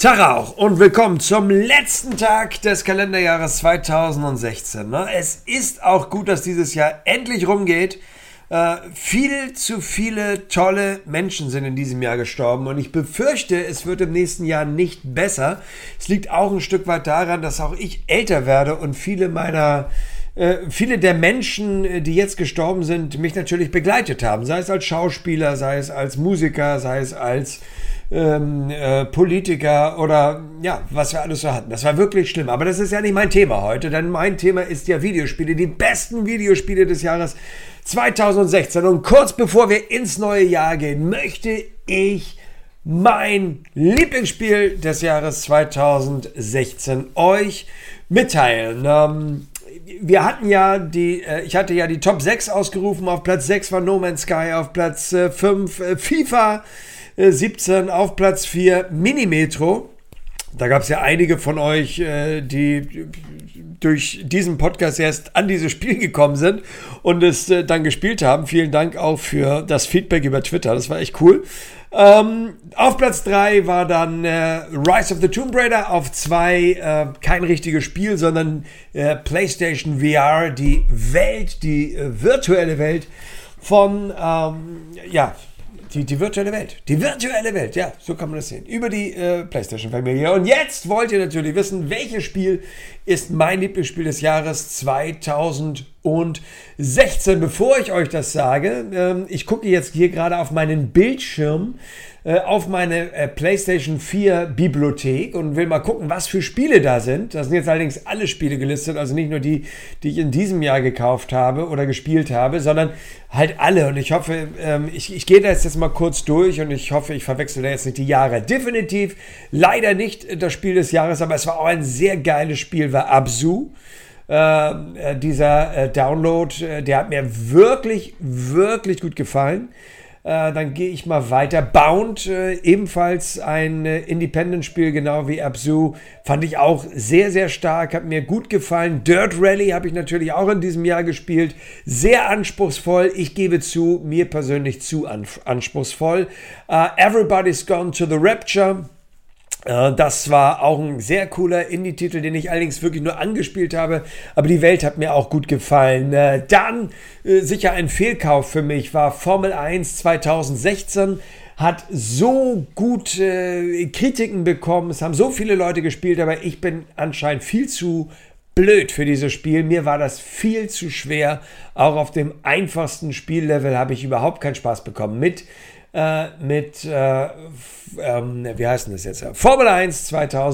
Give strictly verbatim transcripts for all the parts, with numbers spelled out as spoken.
Tag auch und willkommen zum letzten Tag des Kalenderjahres zweitausendsechzehn. Es ist auch gut, dass dieses Jahr endlich rumgeht. Äh, viel zu viele tolle Menschen sind in diesem Jahr gestorben und ich befürchte, es wird im nächsten Jahr nicht besser. Es liegt auch ein Stück weit daran, dass auch ich älter werde und viele meiner äh, viele der Menschen, die jetzt gestorben sind, mich natürlich begleitet haben. Sei es als Schauspieler, sei es als Musiker, sei es als Ähm, äh, Politiker oder ja, was wir alles so hatten. Das war wirklich schlimm. Aber das ist ja nicht mein Thema heute, denn mein Thema ist ja Videospiele, die besten Videospiele des Jahres zweitausendsechzehn. Und kurz bevor wir ins neue Jahr gehen, möchte ich mein Lieblingsspiel des Jahres zweitausendsechzehn euch mitteilen. Ähm, wir hatten ja die, äh, ich hatte ja die Top sechs ausgerufen. Auf Platz sechs war No Man's Sky, auf Platz äh, fünf äh, FIFA siebzehn, auf Platz vier Mini-Metro. Da gab es ja einige von euch, die durch diesen Podcast erst an dieses Spiel gekommen sind und es dann gespielt haben. Vielen Dank auch für das Feedback über Twitter, das war echt cool. Ähm, auf Platz drei war dann äh, Rise of the Tomb Raider, auf zwei äh, kein richtiges Spiel, sondern äh, PlayStation V R, die Welt, die äh, virtuelle Welt von, ähm, ja, Die, die virtuelle Welt. Die virtuelle Welt, ja, so kann man das sehen. Über die äh, PlayStation-Familie. Und jetzt wollt ihr natürlich wissen, welches Spiel ist mein Lieblingsspiel des Jahres zweitausendsechzehn. Bevor ich euch das sage, ähm, ich gucke jetzt hier gerade auf meinen Bildschirm, äh, auf meine äh, PlayStation vier Bibliothek und will mal gucken, was für Spiele da sind. Da sind jetzt allerdings alle Spiele gelistet, also nicht nur die, die ich in diesem Jahr gekauft habe oder gespielt habe, sondern halt alle. Und ich hoffe, ähm, ich, ich gehe da jetzt, jetzt mal kurz durch und ich hoffe, ich verwechsel da jetzt nicht die Jahre. Definitiv leider nicht das Spiel des Jahres, aber es war auch ein sehr geiles Spiel, war Abzu. Äh, dieser äh, Download, äh, der hat mir wirklich, wirklich gut gefallen. Äh, dann gehe ich mal weiter. Bound, äh, ebenfalls ein äh, Independent-Spiel, genau wie Abzu. Fand ich auch sehr, sehr stark, hat mir gut gefallen. Dirt Rally habe ich natürlich auch in diesem Jahr gespielt. Sehr anspruchsvoll. Ich gebe zu, mir persönlich zu an- anspruchsvoll. Äh, Everybody's Gone to the Rapture. Das war auch ein sehr cooler Indie-Titel, den ich allerdings wirklich nur angespielt habe, aber die Welt hat mir auch gut gefallen. Dann sicher ein Fehlkauf für mich war Formel eins zweitausendsechzehn, hat so gute Kritiken bekommen, es haben so viele Leute gespielt, aber ich bin anscheinend viel zu blöd für dieses Spiel. Mir war das viel zu schwer. Auch auf dem einfachsten Spiellevel habe ich überhaupt keinen Spaß bekommen. Mit Äh, mit, äh, ähm, wie heißt denn das jetzt? Formel eins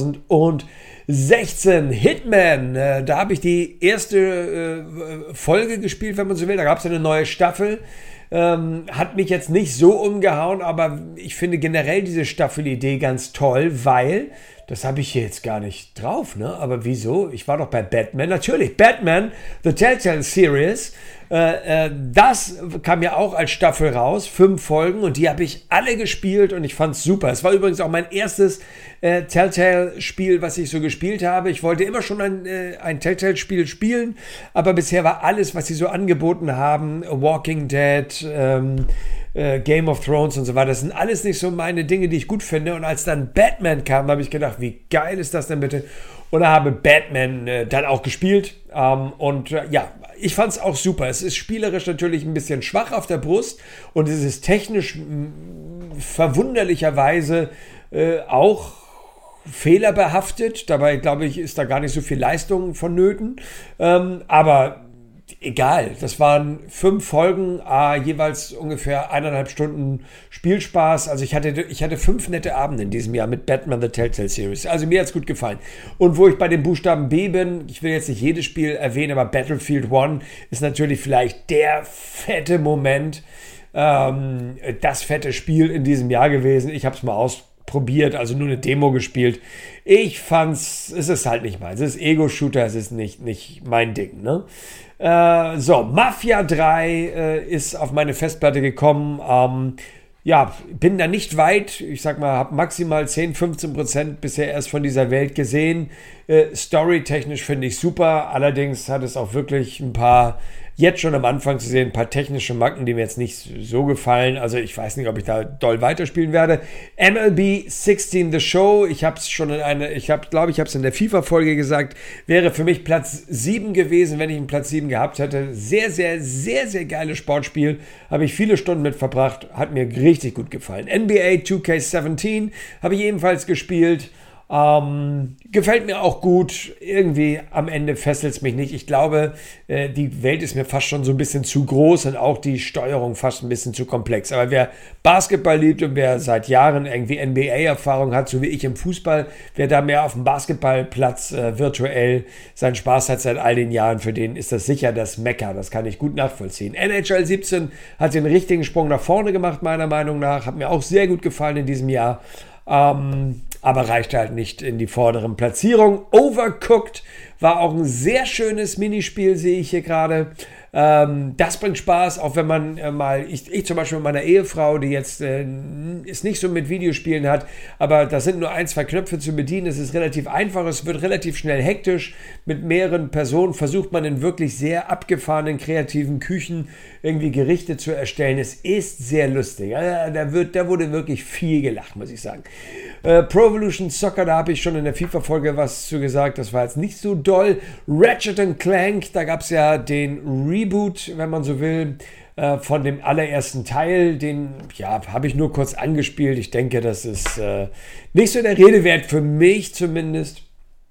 zweitausendsechzehn, Hitman, äh, da habe ich die erste äh, Folge gespielt, wenn man so will, da gab es eine neue Staffel, ähm, hat mich jetzt nicht so umgehauen, aber ich finde generell diese Staffelidee ganz toll, weil, das habe ich hier jetzt gar nicht drauf, ne? Aber wieso? Ich war doch bei Batman, natürlich, Batman, The Telltale Series, Äh, äh, das kam ja auch als Staffel raus, fünf Folgen und die habe ich alle gespielt und ich fand es super. Es war übrigens auch mein erstes äh, Telltale-Spiel, was ich so gespielt habe. Ich wollte immer schon ein, äh, ein Telltale-Spiel spielen, aber bisher war alles, was sie so angeboten haben, Walking Dead, ähm, äh, Game of Thrones und so weiter, das sind alles nicht so meine Dinge, die ich gut finde. Und als dann Batman kam, habe ich gedacht, wie geil ist das denn bitte? Und da habe Batman äh, dann auch gespielt ähm, und äh, ja, ich fand es auch super. Es ist spielerisch natürlich ein bisschen schwach auf der Brust und es ist technisch mh, verwunderlicherweise äh, auch fehlerbehaftet. Dabei, glaube ich, ist da gar nicht so viel Leistung vonnöten. Ähm, aber egal, das waren fünf Folgen, äh, jeweils ungefähr eineinhalb Stunden Spielspaß. Also ich hatte, ich hatte fünf nette Abende in diesem Jahr mit Batman The Telltale Series. Also mir hat es gut gefallen. Und wo ich bei dem Buchstaben B bin, ich will jetzt nicht jedes Spiel erwähnen, aber Battlefield One ist natürlich vielleicht der fette Moment, ähm, das fette Spiel in diesem Jahr gewesen. Ich habe es mal ausprobiert, also nur eine Demo gespielt. Ich fand's, es ist halt nicht meins. Es ist Ego-Shooter, es ist nicht, nicht mein Ding, ne? Äh, so, Mafia drei äh, ist auf meine Festplatte gekommen. Ähm, ja, bin da nicht weit. Ich sag mal, habe maximal zehn, fünfzehn Prozent bisher erst von dieser Welt gesehen. Äh, storytechnisch finde ich super. Allerdings hat es auch wirklich ein paar jetzt schon am Anfang zu sehen, ein paar technische Macken, die mir jetzt nicht so gefallen. Also ich weiß nicht, ob ich da doll weiterspielen werde. M L B sechzehn The Show, ich habe es schon in einer, ich habe, glaube ich, habe es in der FIFA-Folge gesagt, wäre für mich Platz sieben gewesen, wenn ich einen Platz sieben gehabt hätte. Sehr, sehr, sehr, sehr geiles Sportspiel. Habe ich viele Stunden mit verbracht, hat mir richtig gut gefallen. N B A two K seventeen habe ich ebenfalls gespielt. Ähm, gefällt mir auch gut. Irgendwie am Ende fesselt es mich nicht. Ich glaube, äh, die Welt ist mir fast schon so ein bisschen zu groß und auch die Steuerung fast ein bisschen zu komplex. Aber wer Basketball liebt und wer seit Jahren irgendwie N B A-Erfahrung hat, so wie ich im Fußball, wer da mehr auf dem Basketballplatz äh, virtuell seinen Spaß hat seit all den Jahren, für den ist das sicher das Mekka. Das kann ich gut nachvollziehen. N H L siebzehn hat den richtigen Sprung nach vorne gemacht, meiner Meinung nach. Hat mir auch sehr gut gefallen in diesem Jahr. Ähm, aber reicht halt nicht in die vorderen Platzierungen. Overcooked war auch ein sehr schönes Minispiel, sehe ich hier gerade. Ähm, das bringt Spaß, auch wenn man äh, mal, ich, ich zum Beispiel mit meiner Ehefrau, die jetzt äh, es nicht so mit Videospielen hat, aber da sind nur ein, zwei Knöpfe zu bedienen, es ist relativ einfach, es wird relativ schnell hektisch, mit mehreren Personen versucht man in wirklich sehr abgefahrenen, kreativen Küchen irgendwie Gerichte zu erstellen. Es ist sehr lustig, ja, da, wird, da wurde wirklich viel gelacht, muss ich sagen. Äh, Pro Evolution Soccer, da habe ich schon in der FIFA-Folge was zu gesagt, das war jetzt nicht so doll. Ratchet and Clank, da gab es ja den Reboot, wenn man so will, äh, von dem allerersten Teil, den ja, habe ich nur kurz angespielt. Ich denke, das ist äh, nicht so der Rede wert, für mich zumindest.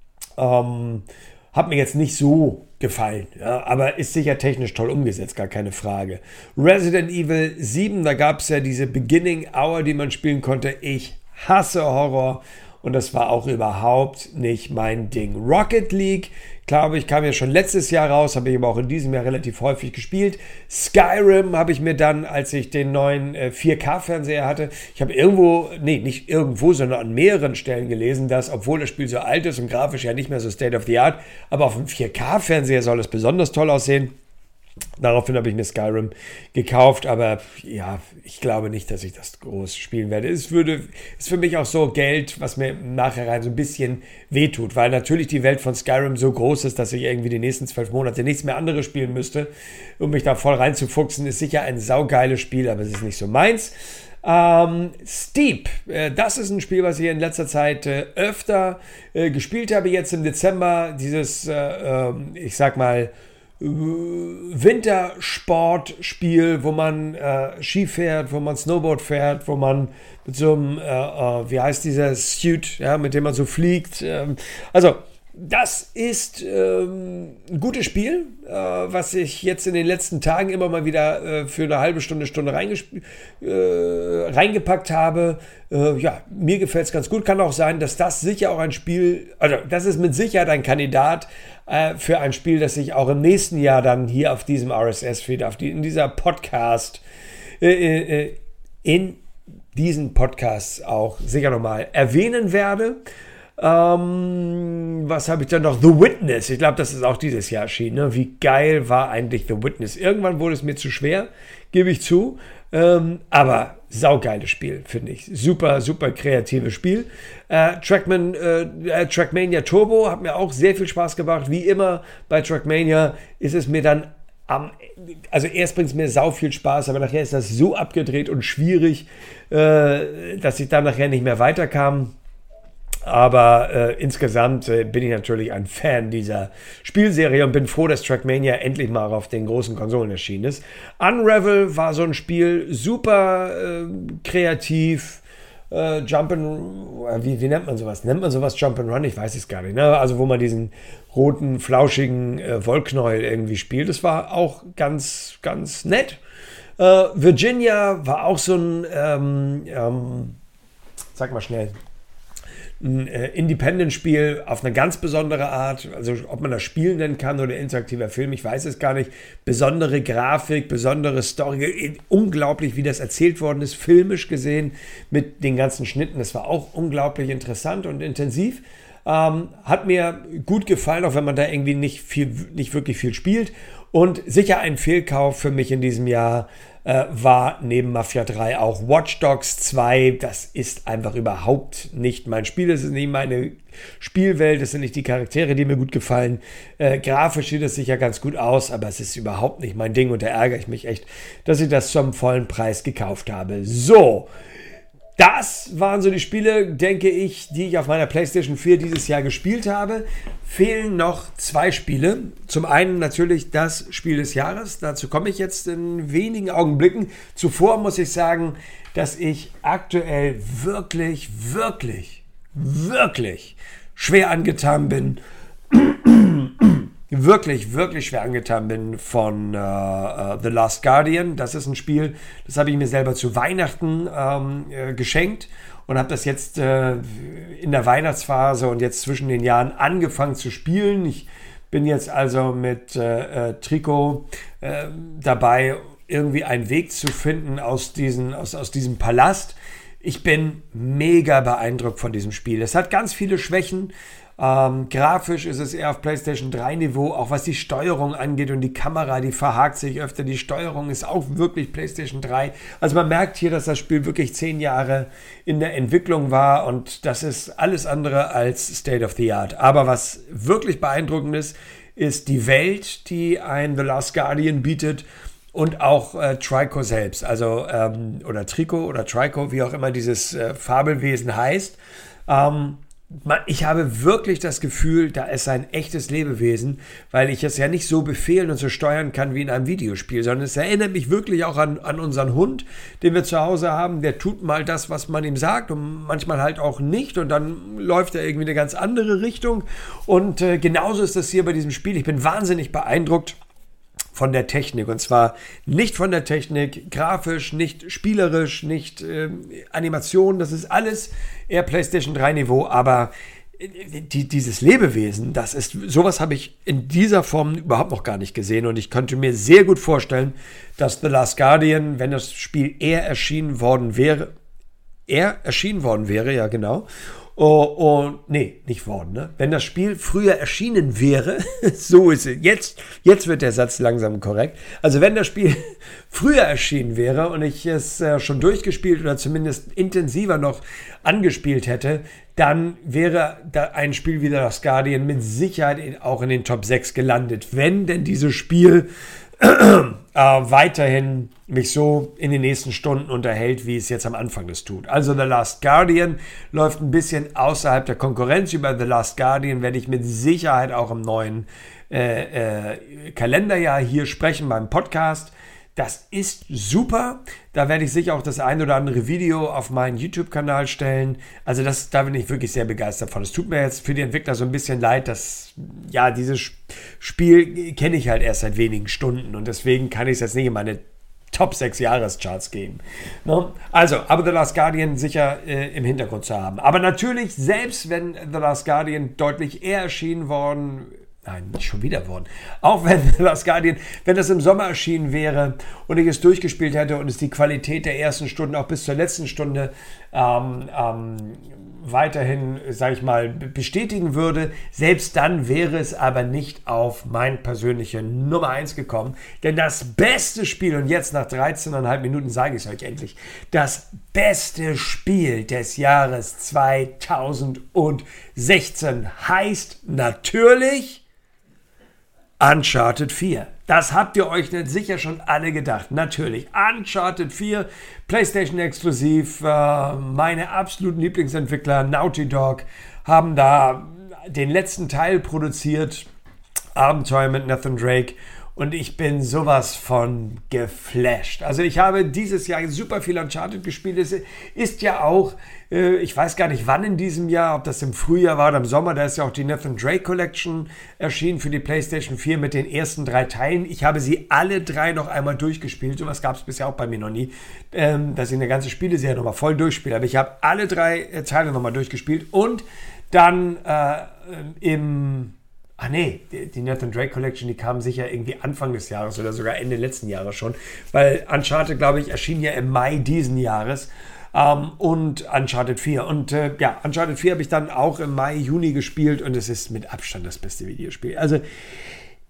Ähm, hat mir jetzt nicht so gefallen, ja, aber ist sicher technisch toll umgesetzt, gar keine Frage. Resident Evil sieben, da gab es ja diese Beginning Hour, die man spielen konnte. Ich hasse Horror. Und das war auch überhaupt nicht mein Ding. Rocket League, glaube ich, kam ja schon letztes Jahr raus, habe ich aber auch in diesem Jahr relativ häufig gespielt. Skyrim habe ich mir dann, als ich den neuen äh, vier K-Fernseher hatte, ich habe irgendwo, nee, nicht irgendwo, sondern an mehreren Stellen gelesen, dass, obwohl das Spiel so alt ist und grafisch ja nicht mehr so State of the Art, aber auf dem vier K-Fernseher soll es besonders toll aussehen. Daraufhin habe ich mir Skyrim gekauft, aber ja, ich glaube nicht, dass ich das groß spielen werde. Es würde, ist für mich auch so Geld, was mir nachher rein so ein bisschen wehtut, weil natürlich die Welt von Skyrim so groß ist, dass ich irgendwie die nächsten zwölf Monate nichts mehr anderes spielen müsste, um mich da voll reinzufuchsen. Ist sicher ein saugeiles Spiel, aber es ist nicht so meins. Ähm, Steep, äh, das ist ein Spiel, was ich in letzter Zeit äh, öfter äh, gespielt habe. Jetzt im Dezember dieses, äh, äh, ich sag mal, Wintersportspiel, wo man äh, Ski fährt, wo man Snowboard fährt, wo man mit so einem, äh, äh, wie heißt dieser Suit, ja, mit dem man so fliegt. Ähm, also, das ist ähm, ein gutes Spiel, äh, was ich jetzt in den letzten Tagen immer mal wieder äh, für eine halbe Stunde, Stunde reingesp- äh, reingepackt habe. Äh, ja, mir gefällt es ganz gut. Kann auch sein, dass das sicher auch ein Spiel, also das ist mit Sicherheit ein Kandidat äh, für ein Spiel, das ich auch im nächsten Jahr dann hier auf diesem R S S-Feed, auf die, in dieser Podcast, äh, äh, in diesen Podcasts auch sicher nochmal erwähnen werde. Ähm, was habe ich dann noch? The Witness. Ich glaube, das ist auch dieses Jahr erschienen. Ne? Wie geil war eigentlich The Witness? Irgendwann wurde es mir zu schwer, gebe ich zu. Ähm, aber saugeiles Spiel, finde ich. Super, super kreatives Spiel. Äh, Trackman, äh, Trackmania Turbo hat mir auch sehr viel Spaß gemacht. Wie immer bei Trackmania ist es mir dann am, also erst bringt es mir sau viel Spaß, aber nachher ist das so abgedreht und schwierig, äh, dass ich dann nachher nicht mehr weiterkam. Aber äh, insgesamt äh, bin ich natürlich ein Fan dieser Spielserie und bin froh, dass Trackmania endlich mal auf den großen Konsolen erschienen ist. Unravel war so ein Spiel, super äh, kreativ, äh, Jump'n'Run, wie, wie nennt man sowas? Nennt man sowas Jump'n'Run? Ich weiß es gar nicht. Ne? Also wo man diesen roten, flauschigen äh, Wollknäuel irgendwie spielt. Das war auch ganz, ganz nett. Äh, Virginia war auch so ein, ähm, ähm, sag mal schnell, ein äh, Independent-Spiel auf eine ganz besondere Art, also ob man das Spiel nennen kann oder interaktiver Film, ich weiß es gar nicht. Besondere Grafik, besondere Story, unglaublich, wie das erzählt worden ist, filmisch gesehen mit den ganzen Schnitten. Das war auch unglaublich interessant und intensiv. Ähm, hat mir gut gefallen, auch wenn man da irgendwie nicht viel, nicht wirklich viel spielt. Und sicher ein Fehlkauf für mich in diesem Jahr. äh, war neben Mafia drei auch Watch Dogs zwei. Das ist einfach überhaupt nicht mein Spiel. Das ist nicht meine Spielwelt. Das sind nicht die Charaktere, die mir gut gefallen. Äh, grafisch sieht es sicher ganz gut aus, aber es ist überhaupt nicht mein Ding und da ärgere ich mich echt, dass ich das zum vollen Preis gekauft habe. So. Das waren so die Spiele, denke ich, die ich auf meiner PlayStation vier dieses Jahr gespielt habe. Fehlen noch zwei Spiele. Zum einen natürlich das Spiel des Jahres. Dazu komme ich jetzt in wenigen Augenblicken. Zuvor muss ich sagen, dass ich aktuell wirklich, wirklich, wirklich schwer angetan bin. wirklich, wirklich schwer angetan bin von äh, uh, The Last Guardian. Das ist ein Spiel, das habe ich mir selber zu Weihnachten ähm, äh, geschenkt und habe das jetzt äh, in der Weihnachtsphase und jetzt zwischen den Jahren angefangen zu spielen. Ich bin jetzt also mit äh, äh, Trico äh, dabei, irgendwie einen Weg zu finden aus, diesen, aus, aus diesem Palast. Ich bin mega beeindruckt von diesem Spiel. Es hat ganz viele Schwächen. Ähm, grafisch ist es eher auf PlayStation drei Niveau, auch was die Steuerung angeht und die Kamera, die verhakt sich öfter. Die Steuerung ist auch wirklich PlayStation drei. Also man merkt hier, dass das Spiel wirklich zehn Jahre in der Entwicklung war und das ist alles andere als State of the Art. Aber was wirklich beeindruckend ist, ist die Welt, die ein The Last Guardian bietet und auch äh, Trico selbst, also ähm, oder Trico oder Trico, wie auch immer dieses äh, Fabelwesen heißt. Ähm, Ich habe wirklich das Gefühl, da ist ein echtes Lebewesen, weil ich es ja nicht so befehlen und so steuern kann wie in einem Videospiel, sondern es erinnert mich wirklich auch an, an unseren Hund, den wir zu Hause haben. Der tut mal das, was man ihm sagt und manchmal halt auch nicht und dann läuft er irgendwie in eine ganz andere Richtung. Und äh, genauso ist das hier bei diesem Spiel. Ich bin wahnsinnig beeindruckt von der Technik und zwar nicht von der Technik, grafisch, nicht spielerisch, nicht äh, Animation, das ist alles eher PlayStation drei Niveau, aber die, dieses Lebewesen, das ist, sowas habe ich in dieser Form überhaupt noch gar nicht gesehen und ich könnte mir sehr gut vorstellen, dass The Last Guardian, wenn das Spiel eher erschienen worden wäre, eher erschienen worden wäre, ja genau, Oh, oh, nee, nicht worden, ne? Wenn das Spiel früher erschienen wäre, so ist es. Jetzt, jetzt wird der Satz langsam korrekt. Also wenn das Spiel früher erschienen wäre und ich es äh, schon durchgespielt oder zumindest intensiver noch angespielt hätte, dann wäre da ein Spiel wie The Last Guardian mit Sicherheit in, auch in den Top sechs gelandet, wenn denn dieses Spiel äh, weiterhin mich so in den nächsten Stunden unterhält, wie es jetzt am Anfang das tut. Also The Last Guardian läuft ein bisschen außerhalb der Konkurrenz. Über The Last Guardian werde ich mit Sicherheit auch im neuen äh, äh, Kalenderjahr hier sprechen beim Podcast. Das ist super. Da werde ich sicher auch das ein oder andere Video auf meinen YouTube-Kanal stellen. Also das, da bin ich wirklich sehr begeistert von. Es tut mir jetzt für die Entwickler so ein bisschen leid, dass, ja, dieses Spiel kenne ich halt erst seit wenigen Stunden und deswegen kann ich es jetzt nicht in meine Top sechs Jahrescharts geben. No? Also, aber The Last Guardian sicher äh, im Hintergrund zu haben. Aber natürlich, selbst wenn The Last Guardian deutlich eher erschienen worden Nein, nicht schon wieder worden. Auch wenn The Last Guardian, wenn das im Sommer erschienen wäre und ich es durchgespielt hätte und es die Qualität der ersten Stunden auch bis zur letzten Stunde ähm, ähm, weiterhin, sage ich mal, bestätigen würde, selbst dann wäre es aber nicht auf mein persönliche Nummer eins gekommen. Denn das beste Spiel, und jetzt nach dreizehn Komma fünf Minuten sage ich es euch endlich, das beste Spiel des Jahres zweitausendsechzehn heißt natürlich Uncharted vier. Das habt ihr euch nicht sicher schon alle gedacht. Natürlich. Uncharted vier, PlayStation exklusiv. Äh, meine absoluten Lieblingsentwickler, Naughty Dog, haben da den letzten Teil produziert. Abenteuer mit Nathan Drake. Und ich bin sowas von geflasht. Also ich habe dieses Jahr super viel Uncharted gespielt. Es ist ja auch, äh, ich weiß gar nicht wann in diesem Jahr, ob das im Frühjahr war oder im Sommer, da ist ja auch die Nathan Drake Collection erschienen für die PlayStation vier mit den ersten drei Teilen. Ich habe sie alle drei noch einmal durchgespielt. Sowas gab es bisher auch bei mir noch nie, ähm, dass ich eine ganze Spieleserie nochmal voll durchspiele. Aber ich habe alle drei äh, Teile nochmal durchgespielt und dann äh, im... Ach nee, die, die Nathan Drake Collection, die kam sicher irgendwie Anfang des Jahres oder sogar Ende letzten Jahres schon, weil Uncharted, glaube ich, erschien ja im Mai diesen Jahres ähm, und Uncharted vier. Und äh, ja, Uncharted vier habe ich dann auch im Mai, Juni gespielt und es ist mit Abstand das beste Videospiel. Also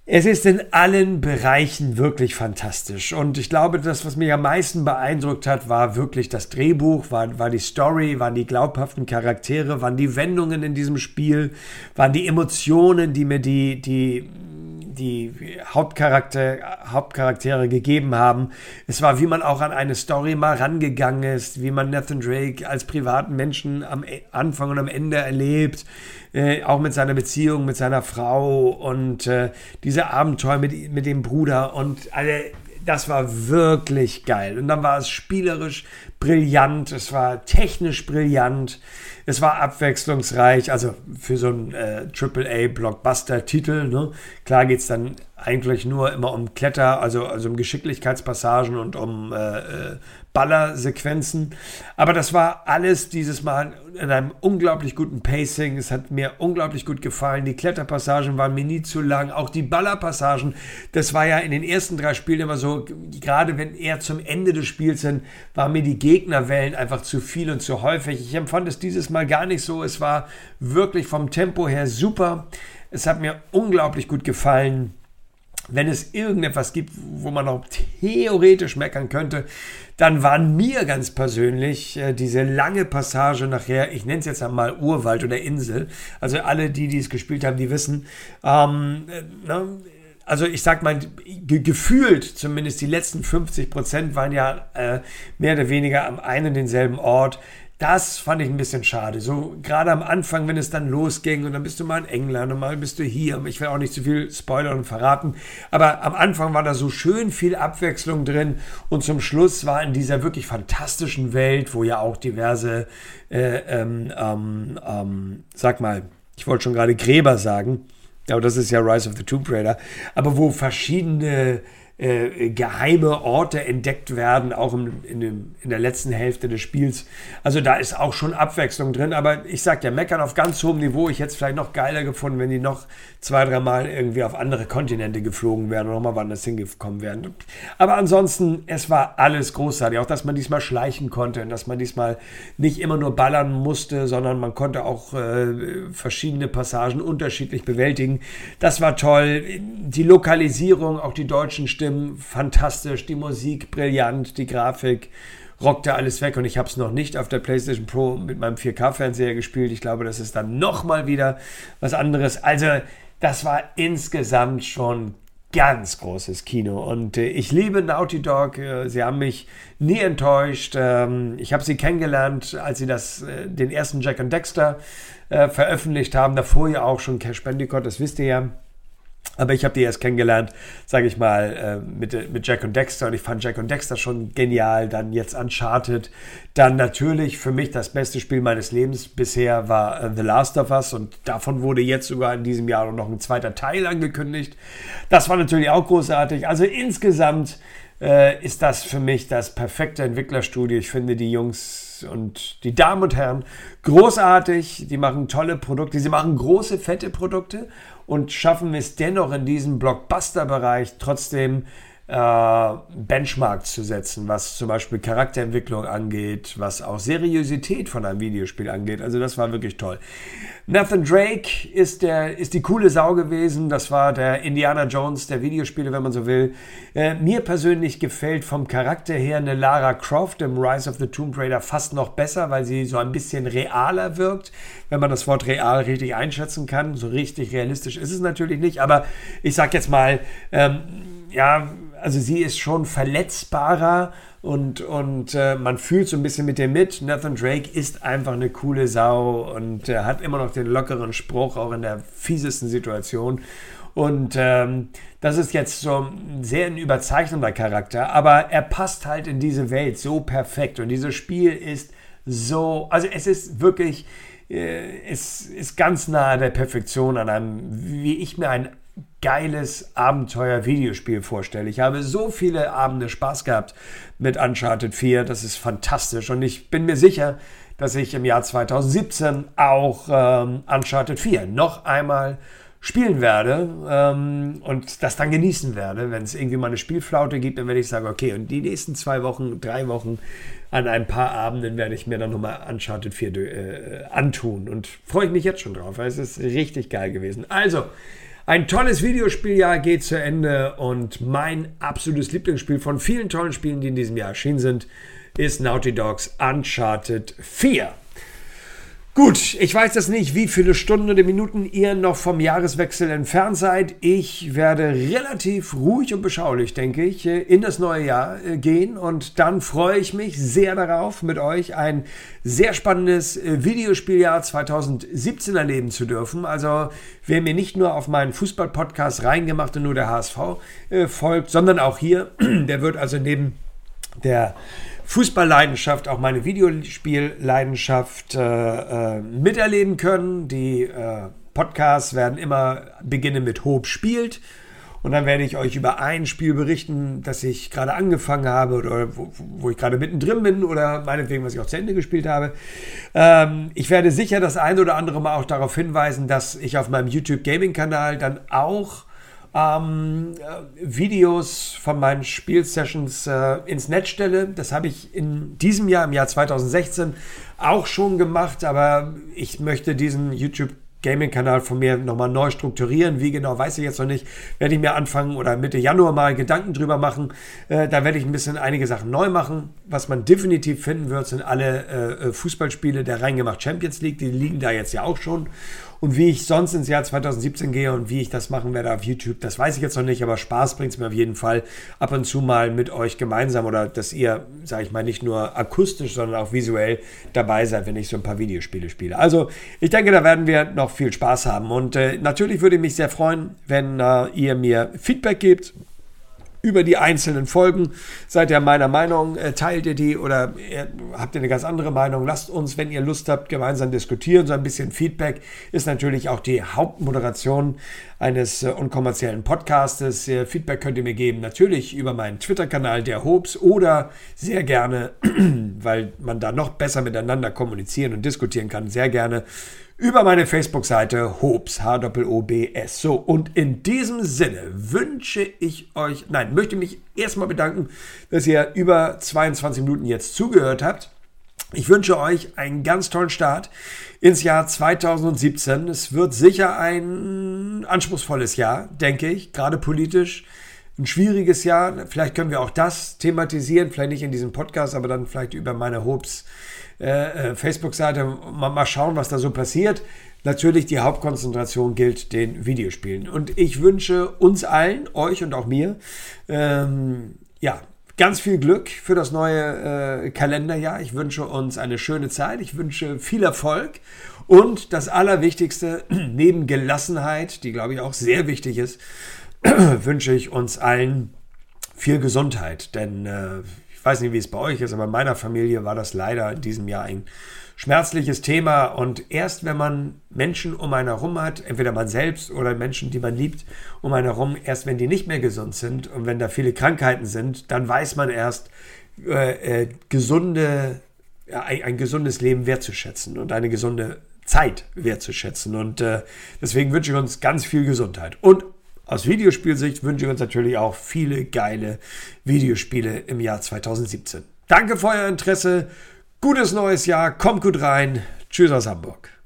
Es ist in allen Bereichen wirklich fantastisch und ich glaube, das, was mich am meisten beeindruckt hat, war wirklich das Drehbuch, war, war die Story, waren die glaubhaften Charaktere, waren die Wendungen in diesem Spiel, waren die Emotionen, die mir die, die, die Hauptcharakter, Hauptcharaktere gegeben haben. Es war, wie man auch an eine Story mal rangegangen ist, wie man Nathan Drake als privaten Menschen am Anfang und am Ende erlebt, äh, auch mit seiner Beziehung, mit seiner Frau und äh, diese Abenteuer mit, mit dem Bruder und alle. Das war wirklich geil. Und dann war es spielerisch brillant, es war technisch brillant, es war abwechslungsreich, also für so einen äh, Triple A Blockbuster-Titel. Ne? Klar geht es dann eigentlich nur immer um Kletter, also, also um Geschicklichkeitspassagen und um äh, äh, Ballersequenzen. Aber das war alles dieses Mal in einem unglaublich guten Pacing. Es hat mir unglaublich gut gefallen. Die Kletterpassagen waren mir nie zu lang. Auch die Ballerpassagen, das war ja in den ersten drei Spielen immer so, gerade wenn eher zum Ende des Spiels sind, waren mir die Gegnerwellen einfach zu viel und zu häufig. Ich empfand es dieses Mal gar nicht so. Es war wirklich vom Tempo her super. Es hat mir unglaublich gut gefallen. Wenn es irgendetwas gibt, wo man auch theoretisch meckern könnte, dann waren mir ganz persönlich äh, diese lange Passage nachher, ich nenne es jetzt einmal Urwald oder Insel, also alle die, die es gespielt haben, die wissen, ähm, äh, ne? Also ich sag mal, ge- gefühlt zumindest die letzten fünfzig Prozent waren ja äh, mehr oder weniger am einen und denselben Ort. Das fand ich ein bisschen schade. So gerade am Anfang, wenn es dann losging und dann bist du mal in England und mal bist du hier. Ich will auch nicht zu viel spoilern und verraten. Aber am Anfang war da so schön viel Abwechslung drin und zum Schluss war in dieser wirklich fantastischen Welt, wo ja auch diverse, äh, ähm, ähm, ähm, sag mal, ich wollte schon gerade Gräber sagen, aber das ist ja Rise of the Tomb Raider, aber wo verschiedene Äh, geheime Orte entdeckt werden, auch im, in, dem, in der letzten Hälfte des Spiels. Also da ist auch schon Abwechslung drin, aber ich sag ja, meckern auf ganz hohem Niveau. Ich hätte es vielleicht noch geiler gefunden, wenn die noch zwei, dreimal irgendwie auf andere Kontinente geflogen wären oder nochmal woanders hingekommen wären. Aber ansonsten, es war alles großartig. Auch, dass man diesmal schleichen konnte und dass man diesmal nicht immer nur ballern musste, sondern man konnte auch äh, verschiedene Passagen unterschiedlich bewältigen. Das war toll. Die Lokalisierung, auch die deutschen Stimmen, fantastisch, die Musik brillant, die Grafik rockte alles weg und ich habe es noch nicht auf der PlayStation Pro mit meinem vier K-Fernseher gespielt. Ich glaube, das ist dann nochmal wieder was anderes. Also das war insgesamt schon ganz großes Kino und äh, ich liebe Naughty Dog. Äh, sie haben mich nie enttäuscht. Ähm, ich habe sie kennengelernt, als sie das, äh, den ersten Jak and Daxter äh, veröffentlicht haben. Davor ja auch schon Crash Bandicoot, das wisst ihr ja. Aber ich habe die erst kennengelernt, sage ich mal, mit, mit Jak und Daxter und ich fand Jak und Daxter schon genial. Dann jetzt Uncharted. Dann natürlich für mich das beste Spiel meines Lebens bisher war The Last of Us und davon wurde jetzt sogar in diesem Jahr noch ein zweiter Teil angekündigt. Das war natürlich auch großartig. Also insgesamt äh, ist das für mich das perfekte Entwicklerstudio. Ich finde die Jungs und die Damen und Herren großartig. Die machen tolle Produkte. Sie machen große, fette Produkte und schaffen es dennoch in diesem Blockbuster-Bereich trotzdem äh, Benchmarks zu setzen, was zum Beispiel Charakterentwicklung angeht, was auch Seriosität von einem Videospiel angeht. Also das war wirklich toll. Nathan Drake ist, der, ist die coole Sau gewesen. Das war der Indiana Jones der Videospiele, wenn man so will. Äh, mir persönlich gefällt vom Charakter her eine Lara Croft im Rise of the Tomb Raider fast noch besser, weil sie so ein bisschen realer wirkt, wenn man das Wort real richtig einschätzen kann. So richtig realistisch ist es natürlich nicht, aber ich sag jetzt mal, ähm, ja, also sie ist schon verletzbarer und, und äh, man fühlt so ein bisschen mit ihr mit. Nathan Drake ist einfach eine coole Sau und äh, hat immer noch den lockeren Spruch, auch in der fiesesten Situation. Und ähm, das ist jetzt so ein sehr ein überzeichnender Charakter, aber er passt halt in diese Welt so perfekt und dieses Spiel ist so, also es ist wirklich, äh, es ist ganz nahe der Perfektion an einem, wie ich mir ein geiles Abenteuer-Videospiel vorstelle. Ich habe so viele Abende Spaß gehabt mit Uncharted vier, das ist fantastisch und ich bin mir sicher, dass ich im Jahr zwanzig siebzehn auch ähm, Uncharted vier noch einmal spielen werde ähm, und das dann genießen werde. Wenn es irgendwie mal eine Spielflaute gibt, dann werde ich sagen, okay, und die nächsten zwei Wochen, drei Wochen an ein paar Abenden werde ich mir dann nochmal Uncharted vier äh, antun und freue ich mich jetzt schon drauf, weil es ist richtig geil gewesen. Also, Ein tolles Videospieljahr geht zu Ende und mein absolutes Lieblingsspiel von vielen tollen Spielen, die in diesem Jahr erschienen sind, ist Naughty Dogs Uncharted vier. Gut, ich weiß jetzt nicht, wie viele Stunden oder Minuten ihr noch vom Jahreswechsel entfernt seid. Ich werde relativ ruhig und beschaulich, denke ich, in das neue Jahr gehen. Und dann freue ich mich sehr darauf, mit euch ein sehr spannendes Videospieljahr zwanzig siebzehn erleben zu dürfen. Also wer mir nicht nur auf meinen Fußball-Podcast Reingemacht und nur der H S V äh, folgt, sondern auch hier, der wird also neben der Fußballleidenschaft, auch meine Videospielleidenschaft äh, äh, miterleben können. Die äh, Podcasts werden immer beginnen mit Hob spielt. Und dann werde ich euch über ein Spiel berichten, das ich gerade angefangen habe oder wo, wo ich gerade mittendrin bin oder meinetwegen, was ich auch zu Ende gespielt habe. Ähm, ich werde sicher das ein oder andere Mal auch darauf hinweisen, dass ich auf meinem YouTube-Gaming-Kanal dann auch Ähm, äh, Videos von meinen Spielsessions äh, ins Netz stelle. Das habe ich in diesem Jahr, im Jahr zwanzig sechzehn, auch schon gemacht, aber ich möchte diesen YouTube Gaming-Kanal von mir nochmal neu strukturieren. Wie genau, weiß ich jetzt noch nicht. Werde ich mir anfangen oder Mitte Januar mal Gedanken drüber machen. Äh, da werde ich ein bisschen einige Sachen neu machen. Was man definitiv finden wird, sind alle äh, Fußballspiele der Reingemacht Champions League. Die liegen da jetzt ja auch schon. Und wie ich sonst ins Jahr zwanzig siebzehn gehe und wie ich das machen werde auf YouTube, das weiß ich jetzt noch nicht, aber Spaß bringt es mir auf jeden Fall ab und zu mal mit euch gemeinsam oder dass ihr, sage ich mal, nicht nur akustisch, sondern auch visuell dabei seid, wenn ich so ein paar Videospiele spiele. Also ich denke, da werden wir noch viel Spaß haben und äh, natürlich würde ich mich sehr freuen, wenn äh, ihr mir Feedback gebt über die einzelnen Folgen. Seid ihr meiner Meinung, äh, teilt ihr die oder äh, habt ihr eine ganz andere Meinung? Lasst uns, wenn ihr Lust habt, gemeinsam diskutieren. So ein bisschen Feedback ist natürlich auch die Hauptmoderation eines äh, unkommerziellen Podcastes. Äh, Feedback könnt ihr mir geben, natürlich über meinen Twitter-Kanal, der Hobs, oder sehr gerne, weil man da noch besser miteinander kommunizieren und diskutieren kann, sehr gerne über meine Facebook-Seite Hobs, H O O B S. So, und in diesem Sinne wünsche ich euch, nein, möchte mich erstmal bedanken, dass ihr über zweiundzwanzig Minuten jetzt zugehört habt. Ich wünsche euch einen ganz tollen Start ins Jahr zwanzig siebzehn. Es wird sicher ein anspruchsvolles Jahr, denke ich, gerade politisch. Ein schwieriges Jahr. Vielleicht können wir auch das thematisieren, vielleicht nicht in diesem Podcast, aber dann vielleicht über meine Hobs äh, Facebook-Seite. Mal, mal schauen, was da so passiert. Natürlich, die Hauptkonzentration gilt den Videospielen. Und ich wünsche uns allen, euch und auch mir, ähm, ja, ganz viel Glück für das neue äh, Kalenderjahr. Ich wünsche uns eine schöne Zeit. Ich wünsche viel Erfolg. Und das Allerwichtigste, neben Gelassenheit, die, glaube ich, auch sehr wichtig ist, wünsche ich uns allen viel Gesundheit, denn äh, ich weiß nicht, wie es bei euch ist, aber in meiner Familie war das leider in diesem Jahr ein schmerzliches Thema und erst wenn man Menschen um einen herum hat, entweder man selbst oder Menschen, die man liebt, um einen herum, erst wenn die nicht mehr gesund sind und wenn da viele Krankheiten sind, dann weiß man erst, äh, äh, gesunde, ja, ein, ein gesundes Leben wertzuschätzen und eine gesunde Zeit wertzuschätzen und äh, deswegen wünsche ich uns ganz viel Gesundheit und aus Videospielsicht wünsche ich uns natürlich auch viele geile Videospiele im Jahr zwanzig siebzehn. Danke für euer Interesse, gutes neues Jahr, kommt gut rein, tschüss aus Hamburg.